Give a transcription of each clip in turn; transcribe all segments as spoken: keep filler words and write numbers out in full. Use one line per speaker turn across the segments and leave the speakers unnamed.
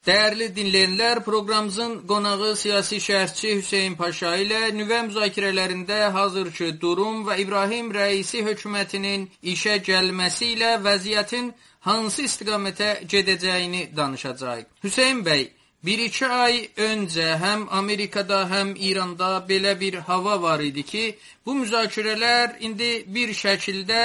Dəyərli dinləyənlər, proqramımızın qonağı siyasi şərhçi Hüseyn Paşa ilə nüvə müzakirələrində hazırki durum və İbrahim Rəisi hökumətinin işə gəlməsi ilə vəziyyətin hansı istiqamətə gedəcəyini danışacağıq. Hüseyn bəy, bir-iki ay öncə həm Amerikada, həm İranda belə bir hava var idi ki, bu müzakirələr indi bir şəkildə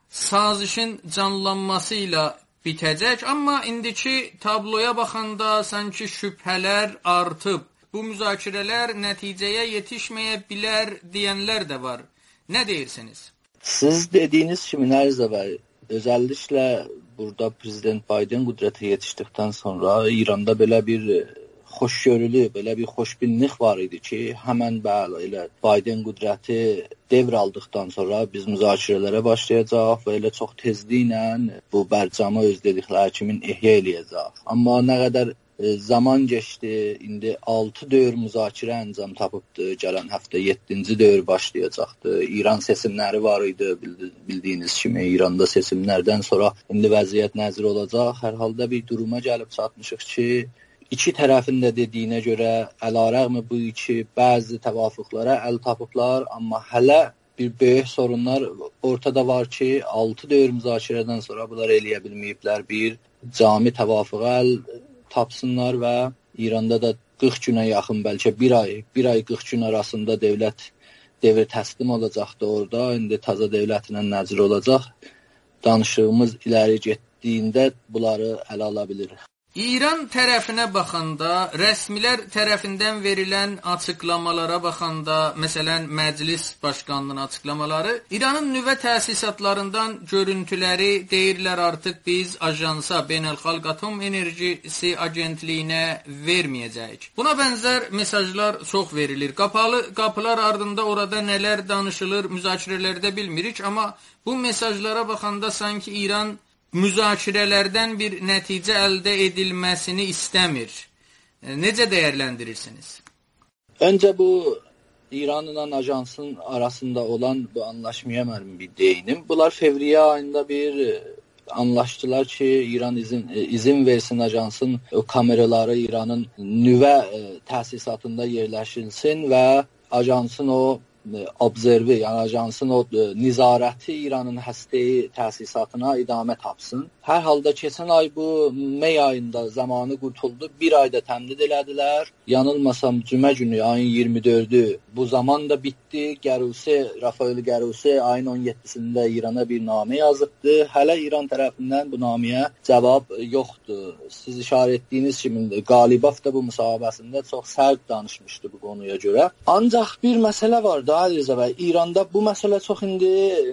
sazişin canlanması ilə bitəcək, amma indiki tabloya baxanda sanki şübhələr artıb. Bu müzakirələr nəticəyə yetişməyə bilər deyənlər də var. Nə deyirsiniz?
Siz dediyiniz kimi Nəriz bəy, özəlliklə burada Prezident Biden qüdrətə yetişdikdən sonra İranda belə bir xoşgörülü, belə bir xoşbinlik var idi ki, həmən bəli elə Biden qüdrəti devraldıqdan sonra biz müzakirələrə başlayacaq və elə çox tezliklə bu bərcamı öz dedikləri kimi ihya eləyəcək. Amma nə qədər zaman keçdi, indi altı dövr müzakirə əncam tapıbdı, gələn həftə yeddinci dövr başlayacaqdı. İran seçimləri var idi, bildiyiniz kimi İranda seçimlərdən sonra indi vəziyyət nəzir olacaq. Hər halda bir duruma gəlib çatmışıq ki, İki tərəfin də dediyinə görə əlarəğmi bu iki bəzi təvafuqlara əl tapıblar, amma hələ bir böyük sorunlar ortada var ki, altı dövr müzakirədən sonra bunlar eləyə bilməyiblər, bir cami təvafuqa əl tapsınlar və İranda da qırx günə yaxın, bəlkə bir ay, bir ay qırx gün arasında dövlət devir təslim olacaqdı orada, indi taza dövlətlə nəzir olacaq. Danışığımız iləri getdiyində bunları ələ ala bilirik.
İran tərəfinə baxanda, rəsmilər tərəfindən verilən açıqlamalara baxanda, məsələn, Məclis Başqanlığının açıqlamaları, İranın nüvə təsisatlarından görüntüləri deyirlər artıq biz ajansa, Beynəlxalq Atom Enerjisi Agentliyinə verməyəcəyik. Buna bənzər mesajlar çox verilir. Qapalı qapılar ardında orada nələr danışılır, müzakirələrdə bilmirik, amma bu mesajlara baxanda sanki İran müzakirələrdən bir nəticə əldə edilməsini istəmir. Necə dəyərləndirirsiniz?
Öncə bu İranla ajansın arasında olan bu anlaşmaya mən bir deyinim. Bunlar fevriyə ayında bir anlaşdılar ki, İran izin, izin versin ajansın o kameraları İranın nüvə təsisatında yerləşilsin və ajansın o observi, yəni ajansın o nizarəti İranın həstəyi təsisatına idamə tapsın. Hər halda keçən ay bu may ayında zamanı qurtuldu. Bir ayda təmdid elədilər. Yanılmasam cümə günü ayın iyirmi dördü bu zaman da bitdi. Gərusi, Rafael Gərusi ayın on yeddisində İrana bir namə yazıbdı. Hələ İran tərəfindən bu naməyə cavab yoxdur. Siz işarə etdiyiniz kimi Qalibov da bu müsahibəsində çox sərt danışmışdı bu konuya görə. Ancaq bir məsələ var da Əliza, İranda bu məsələ çox indi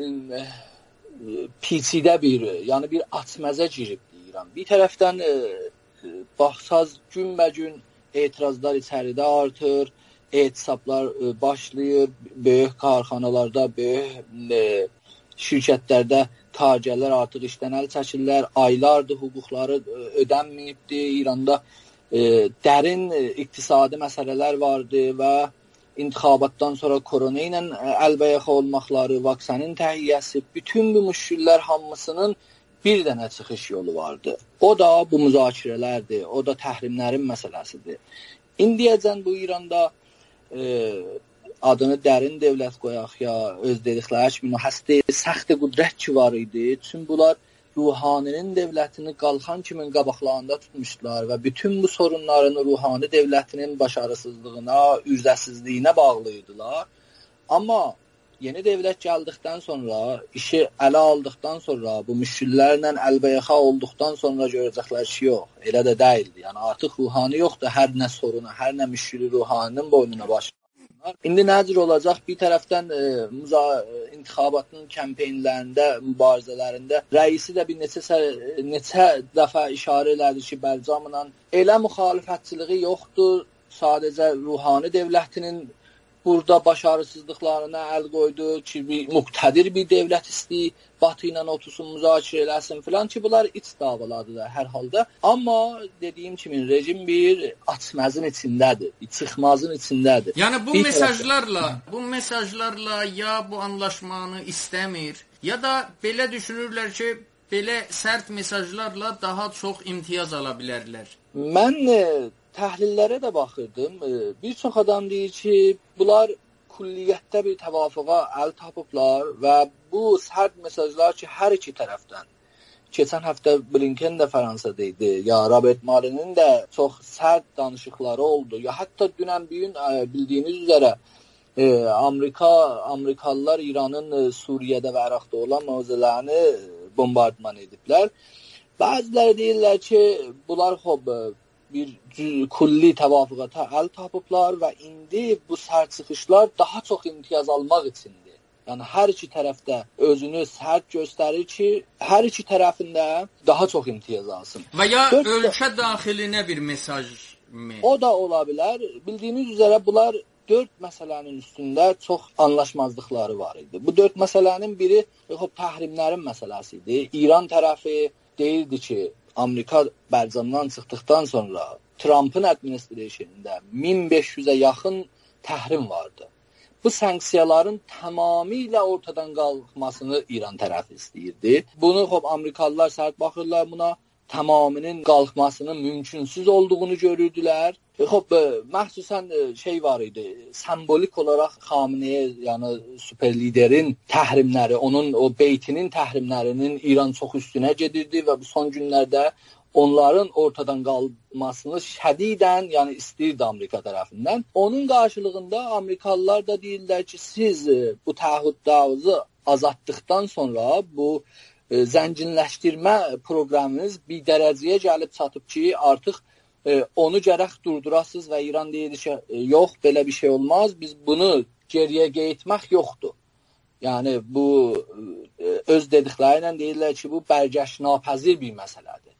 piçidə bir, yəni bir atməzə giribdi İran. Bir tərəfdən e, baxsaz günbə-gün etirazlar içəridə artır, etisablar e, başlayır, böyük karxanalarda, böyük e, şirkətlərdə tacirlər artıq işdən əl çəkirlər, aylardır hüquqları e, ödənməyibdi. İranda e, dərin e, iqtisadi məsələlər vardı və intixabatdan sonra korona ilə əlbəyaxa olmaqları, vaksanın təhiyyəsi, bütün bu müşkillər hamısının bir dənə çıxış yolu vardı. O da bu müzakirələrdir, o da təhrimlərin məsələsidir. İndiyəcən bu İranda e, adını dərin dövlət qoyaq ya öz dedikləri kimi həstə səxti qüdrət ki var idi. Çünki bunlar ruhaninin dövlətini qalxan kimin qabaqlarında tutmuşdular və bütün bu sorunların ruhani dövlətinin başarısızlığına, üzəsizliyinə bağlıydılar. Amma yeni dövlət gəldikdən sonra, işi ələ aldıqdan sonra, bu müşkillərlə əlbəyaxa olduqdan sonra görəcəklər ki, yox, elə də deyildi. Yəni artıq ruhani yoxdur, hər nə sorunu, hər nə müşkili ruhaninin boynuna başlayır. İndi nəzir olacaq? Bir tərəfdən e, müza, intixabatın kəmpeynlərində, mübarizələrində rəisi də bir neçə, neçə dəfə işarə elədi ki, Bərcamla elə müxalifətçiliği yoxdur, sadəcə ruhani dövlətinin burada başarısızlıqlarına əl qoydu ki, bir müqtədir bir dövlət istəyir, Batı ilə otursun, müzakirə eləsin filan ki, bunlar iç davalardır hər halda. Amma dediyim kimi rejim bir açmazın içindədir, bir çıxmazın içindədir.
Yəni bu bir mesajlarla, tərəfə... bu mesajlarla ya bu anlaşmanı istəmir, ya da belə düşünürlər ki, belə sərt mesajlarla daha çox imtiyaz ala bilərlər?
Mən e, təhlillərə də baxırdım. E, bir çox adam deyir ki, bunlar külliyyətdə bir təvafuqa əl tapıblar və bu sərt mesajlar ki, hər iki tərəfdən. Keçən həftə Blinken də Fransada idi, ya Robert Marinin də çox sərt danışıqları oldu. Ya hətta dünən bu gün e, bildiyiniz üzrə e, Amerika Amerikalılar İranın e, Suriyədə və Əraqda olan mövzələrini bombardman ediblər. Bəziləri deyirlər ki, bunlar xob bir külli təvafuqata əl tapıblar və indi bu sərt çıxışlar daha çox imtiyaz almaq üçündür. Yəni hər iki tərəfdə özünü sərt göstərir ki, hər iki tərəfində daha çox imtiyaz alsın.
Və ya
Dörd
ölkə daxilinə bir mesaj mı?
O da ola bilər. Bildiyiniz üzrə bunlar dörd məsələnin üstündə çox anlaşmazlıqları var idi. Bu dörd məsələnin biri xob təhrimlərin məsələsi idi. İran tərəfi deyirdi ki, Amerika bərcamdan çıxdıqdan sonra Trump'ın administrasyonunda min beş yüzə yaxın təhrim vardı. Bu sanksiyaların tamamilə ortadan qalxmasını İran tərəfi istəyirdi. Bunu xob Amerikalılar sərt baxırlar buna. Tamamının qalxmasının mümkünsüz olduğunu görürdülər. Xob, məxsusən şey var idi, sembolik olaraq Xameneyə, yəni süper liderin təhrimləri, onun o beytinin təhrimlərinin İran çox üstünə gedirdi və bu son günlərdə onların ortadan qalmasını şədidən, yəni istəyirdi Amerika tərəfindən. Onun qarşılığında Amerikalılar da deyirlər ki, siz bu təahhüdünüzü azaltdıqdan sonra bu zənginləşdirmə proqramınız bir dərəcəyə gəlib çatıb ki, artıq e, onu gərək durdurasınız və İran deyir ki, yox, belə bir şey olmaz, biz bunu geriyə getmək yoxdur. Yəni, bu e, öz dedikləri ilə deyirlər ki, bu bərgəşnapəzir bir məsələdir.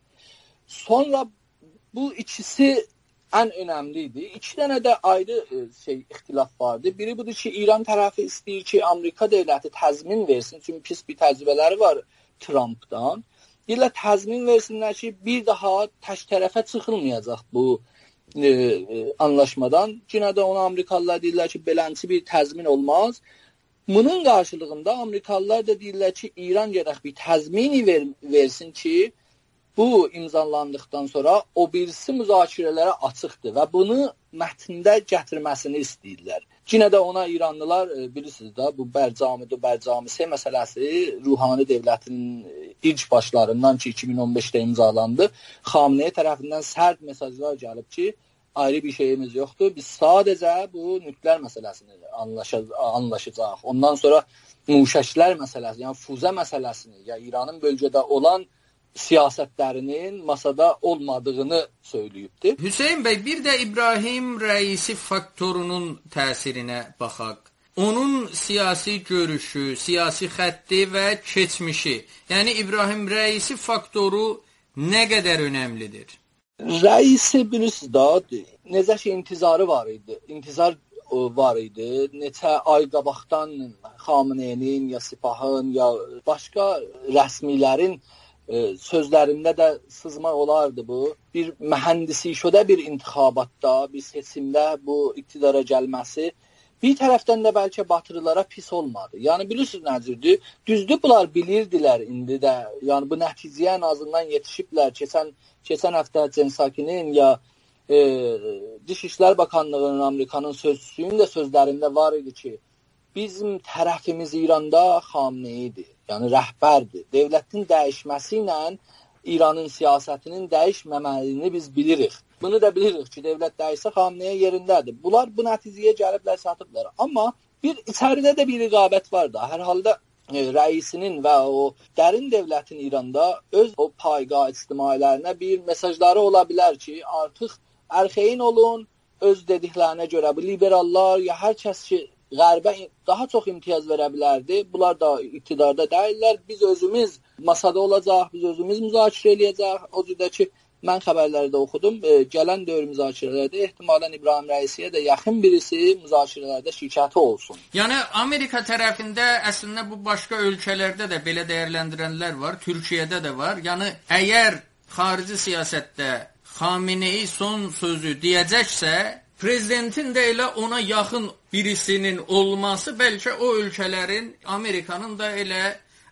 Sonra bu ikisi ən önəmli idi. İki dənə də ayrı e, şey, ixtilaf vardı. Biri budur ki, İran tərəfi istəyir ki, Amerika dövləti təzmin versin, çünki pis bir təcrübələri var Trump'dan. Deyirlər təzmin versinlər ki, bir daha tək tərəfə çıxılmayacaq bu e, e, anlaşmadan. Yenə də ona Amerikalılar deyirlər ki, beləncə bir təzmin olmaz. Bunun qarşılığında Amerikalılar da deyirlər ki, İran gərək bir təzmini ver, versin ki, bu imzalandıqdan sonra o birisi müzakirələrə açıqdır və bunu mətndə gətirməsini istəyirlər. Yenə də ona İranlılar, bilirsiniz də, bu Bərcamidə, Bərcamisi məsələsi Ruhani dövlətinin ilk başlarından ki, iki min on beşdə imzalandı. Xameneyi tərəfindən sərt mesajlar gəlib ki, ayrı bir şeyimiz yoxdur. Biz sadəcə bu nüklər məsələsini anlaşacaq. Ondan sonra muşəklər məsələsi, yəni füzə məsələsini, ya İranın bölgədə olan siyasətlərinin masada olmadığını söyləyibdir.
Hüseyn bəy, bir də İbrahim Rəisi faktorunun təsirinə baxaq. Onun siyasi görüşü, siyasi xətti və keçmişi, yəni İbrahim Rəisi faktoru nə qədər önəmlidir?
Rəisi bilirsiniz da, necə ki intizarı var idi. İntizar var idi. Neçə ay qabaqdan Xameneyinin, ya Sipahın, ya başqa rəsmilərin sözlərində də sızmaq olardı bu. Bir mühəndisi şödə bir intixabatda, bir seçimdə bu iqtidara gəlməsi bir tərəfdən də bəlkə batırılara pis olmadı. Yəni bilirsiniz nədirdir? Düzdür, bunlar bilirdilər indi də. Yəni bu nəticəyə ən azından yetişiblər. Keçən keçən həftə Censakinin ya e, Dışişlər Bakanlığının Amerikanın sözçüsünün də sözlərində var idi ki, bizim tərəfimiz İranda Xameneyidir. Yəni rəhbərdir. Dövlətin dəyişməsi ilə İranın siyasətinin dəyişməməliyini biz bilirik. Bunu da bilirik ki, dövlət dəyişsə Xameneyi yerindədir. Bunlar bu nəticəyə gəliblər, satıblar. Amma bir içəridə də bir rəqabət var da. Hər halda e, rəisinin və o dərin dövlətin İranda öz o payqa ictimailərinə bir mesajları ola bilər ki, artıq ərxeyin olun, öz dediklərinə görə bu liberallar ya hər kəs ki Qərbə daha çox imtiyaz verə bilərdi. Bunlar da iqtidarda deyirlər. Biz özümüz masada olacaq, biz özümüz müzakirə eləyəcək. O cürdə ki, mən xəbərlərdə oxudum. E, gələn dövr müzakirələrdə ehtimalən İbrahim Rəisiyə də yaxın birisi müzakirələrdə şirkəti olsun.
Yəni Amerika tərəfində əslində bu başqa ölkələrdə də belə dəyərləndirənlər var. Türkiyədə də var. Yəni əgər xarici siyasətdə Xameneyi son sözü deyəcəksə, prezidentin də elə ona yaxın birisinin olması bəlkə o ölkələrin, Amerikanın da elə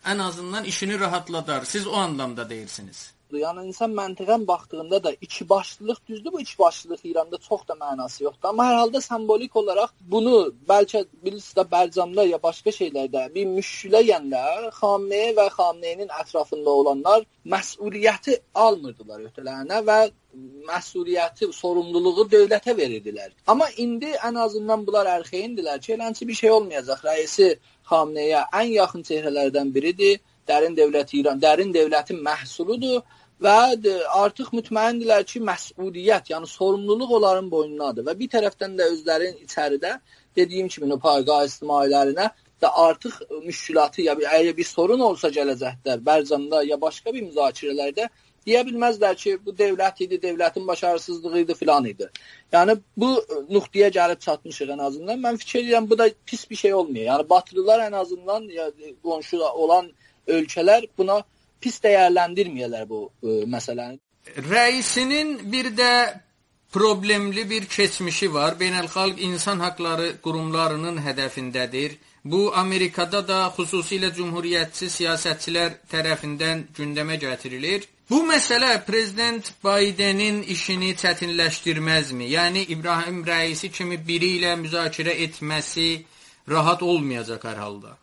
ən azından işini rahatladar. Siz o anlamda deyirsiniz.
Yəni insan məntiqən baxdığında da iki başlılıq düzdür, bu iki başlılıq İranda çox da mənası yoxdur. Amma hər halda simvolik olaraq bunu bəlkə bilirsiniz də Bərcamda ya başqa şeylərdə bir müşküləyenlə Xamenei və Xameneinin ətrafında olanlar məsuliyyəti almırdılar öhdələrinə və məsuliyyəti, sorumluluğu dövlətə verirdilər. Amma indi ən azından bunlar ərxeyindilər ki, eləncə bir şey olmayacaq. Rəisi Xameneiyə ən yaxın çehrələrdən biridir. Dərin dövlət İran, dərin dövlətin məhsuludur. Və artıq mütməindirlər ki, məsuliyyət, yəni sorumluluq onların boynunadır. Və bir tərəfdən də özlərin içəridə, dediyim kimi, payqa ictimailərinə də artıq müşkülatı, ya əgər bir sorun olsa gələcəklər, Bərcamda ya başqa bir müzakirələrdə, deyə bilməzlər ki, bu dövlət idi, dövlətin başarısızlığı idi, filan idi. Yəni, bu nöqtəyə gəlib çatmışıq ən azından. Mən fikir edirəm, bu da pis bir şey olmuyor. Yəni, Batılılar ən azından, ya, qonşu olan ölkələr buna pis dəyərləndirməyələr bu ə, məsələni.
Rəisinin bir də problemli bir keçmişi var. Beynəlxalq insan haqları qurumlarının hədəfindədir. Bu, Amerikada da xüsusilə cümhuriyyətçi siyasətçilər tərəfindən gündəmə gətirilir. Bu məsələ Prezident Bidenin işini çətinləşdirməzmi? Yəni, İbrahim Rəisi kimi biri ilə müzakirə etməsi rahat olmayacaq hər halda.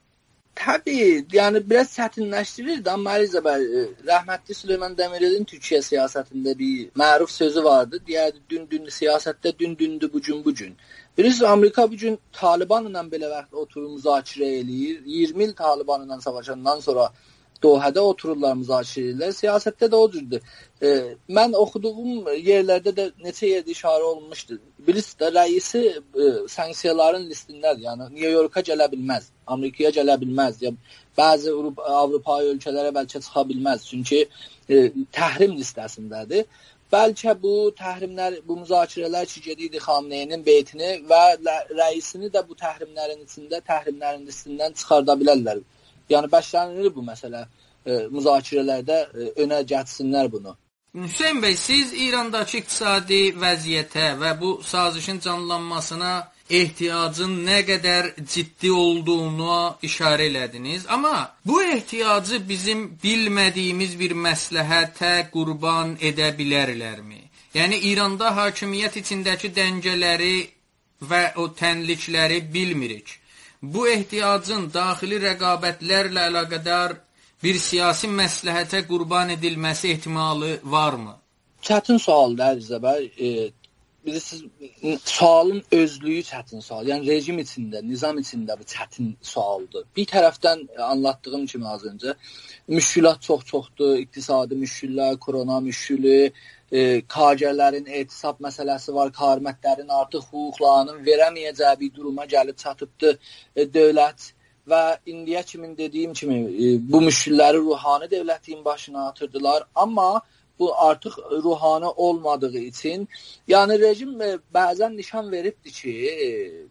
Təbii, yəni biraz çətinləşdirir də, amma Əliza bəy, rəhmətli Süleyman Demirel'in Türkiyə siyasətində bir məruf sözü vardı. Deyərdi, dün-dün siyasətdə dün-dündür, bugün bugün. Bilirsiniz, Amerika bugün Taliban ilə belə vaxt oturur, müzakirə eləyir. iyirmi il Taliban ilə savaşandan sonra Dohədə otururlar, müzakirə edirlər. Siyasətdə də o cürdür. E, mən oxuduğum yerlərdə də neçə yerdə işarə olunmuşdur. Bilirsiniz də, rəisi e, sanksiyaların listindədir. Yəni, New Yorka gələ bilməz, Amerikaya gələ bilməz. Ya, bəzi Avropa ölkələrə bəlkə çıxa bilməz. Çünki e, təhrim listəsindədir. Bəlkə bu təhrimlər, bu müzakirələr ki, gedirdi Xameneinin beytini və rəisini də bu təhrimlərin içində, təhrimlərin listindən çıxarda bilərlər. Yəni, bəşlənir bu məsələ e, müzakirələrdə e, önə gətirsinlər bunu.
Hüseyn bəy, siz İrandakı iqtisadi vəziyyətə və bu sazişin canlanmasına ehtiyacın nə qədər ciddi olduğunu işarə elədiniz. Amma bu ehtiyacı bizim bilmədiyimiz bir məsləhətə qurban edə bilərlərmi? Yəni, İranda hakimiyyət içindəki dəngələri və o tənlikləri bilmirik. Bu ehtiyacın daxili rəqabətlərlə əlaqədar bir siyasi məsləhətə qurban edilməsi ehtimalı varmı?
Çətin sualdır, Əliza bəy. E, bilirsiniz, sualın özlüyü çətin sual. Yəni, rejim içində, nizam içində bu çətin sualdır. Bir tərəfdən anlattığım kimi az öncə, müşkülat çox-çoxdur, iqtisadi müşküllər, korona müşkülü, E, K-gərlərin etisab məsələsi var, karmətlərin artıq hüquqlarının verəməyəcəyi bir duruma gəlib çatıbdır e, dövlət və indiyə kimin dediyim kimi e, bu müşkülləri ruhani dövlətin başına atırdılar, amma bu artıq ruhani olmadığı üçün, yəni rejim e, bəzən nişan veribdir ki, e,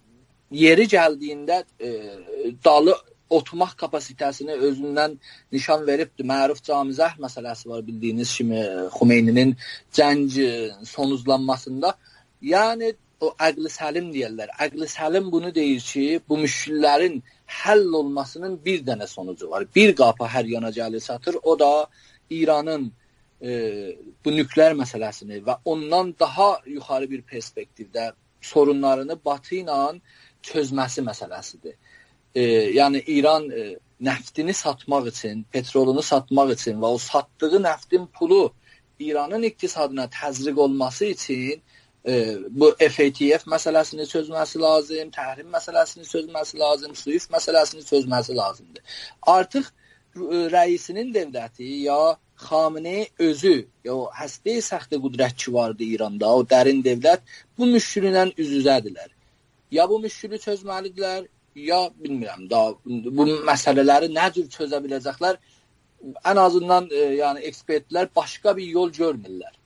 yeri gəldiyində e, dalı oturmaq kapasitəsini özündən nişan veribdir. Məruf Camizəh məsələsi var, bildiyiniz kimi Xumeyninin cəng sonuzlanmasında. Yəni, o əqli səlim deyirlər. Əqli səlim bunu deyir ki, bu müşküllərin həll olmasının bir dənə sonucu var. Bir qapı hər yana gəlir çatır. O da İranın e, bu nükleer məsələsini və ondan daha yuxarı bir perspektivdə sorunlarını Batı ilə çözməsi məsələsidir. E, yəni İran e, nəftini satmaq üçün, petrolunu satmaq üçün və o satdığı nəftin pulu İranın iqtisadına təzriq olması üçün e, bu F A T F məsələsini çözməsi lazım, təhrim məsələsini çözməsi lazım, SWIFT məsələsini çözməsi lazımdır. Artıq e, rəisinin dövləti ya Xamenei özü, ya o həstə səxtə qüdrətçi vardı İranda, o dərin dövlət bu müşküllə üz-üzədirlər. Ya bu müşkülü çözməlidirlər, ya bilmirəm, daha bu məsələləri nə cür çözə biləcəklər, ən azından e, yəni ekspertlər başqa bir yol görmürlər.